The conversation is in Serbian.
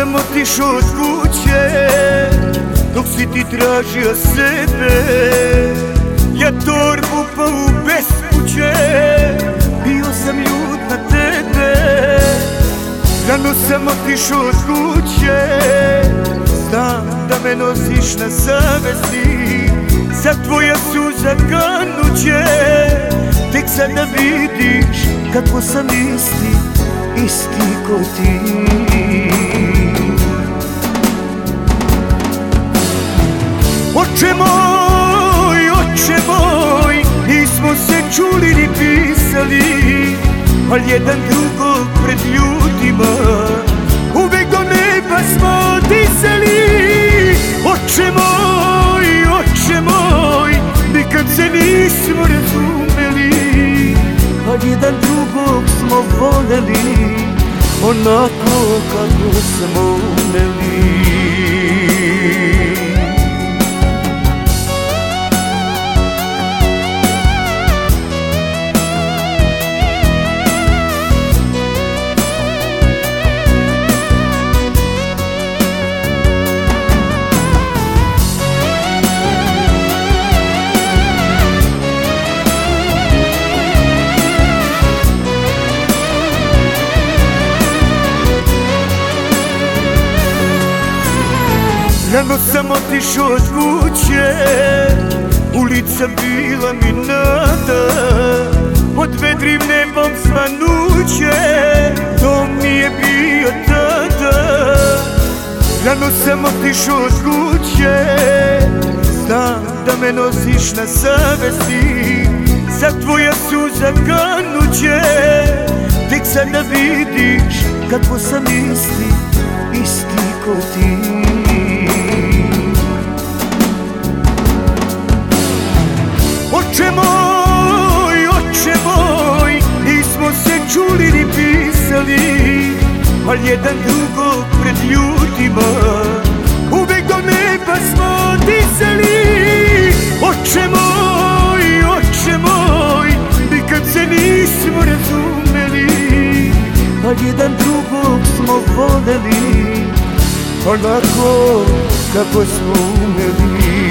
sam otišao od kuće dok si ti tražio sebe. Ja torbu pa u bespuće, bio sam ljud na tebe. Rano sam otišao od kuće, znam da me nosiš na savesti. Za tvoja suza kanuće, tek sada vidiš kako sam isti, isti ko ti. Oče moj, nismo se čuli ni pisali, al jedan drugog pred ljudima uvek do neba smo dizali. Oče moj, nikad se nismo razumeli, al jedan drugog smo voleli, onako kako smo umeli. Rano sam otišao od kuće, ulica bila mi nada, pod vedrim nebom svanuće, to mi je bio tada. Rano sam otišao od kuće, znam da me nosiš na savesti. Za tvoja suza kanuće, tek sada vidiš kako sam isti, isti ko ti. Oče moj, nismo se čuli ni pisali, al jedan drugog pred ljudima uvek do neba smo dizali. Oče moj, nikad se nismo razumeli, al jedan drugog smo voleli, onako kako smo umeli.